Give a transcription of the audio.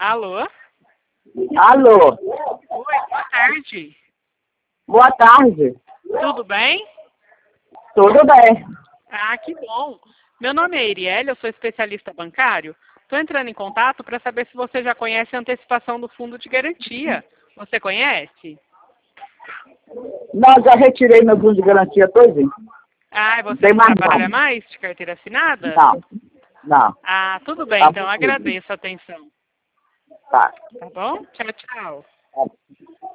Alô? Alô? Oi, boa tarde. Boa tarde. Tudo bem? Tudo bem? Ah, que bom. Meu nome é Iriele, eu sou especialista bancário. Estou entrando em contato para saber se você já conhece a antecipação do fundo de garantia. Você conhece? Não, já retirei meu fundo de garantia todinho. Ah, e você Tem não mais trabalha não. mais de carteira assinada? Não. Ah, tudo bem, Tá então possível. agradeço a atenção. Tá. Tá bom? Tchau, tchau.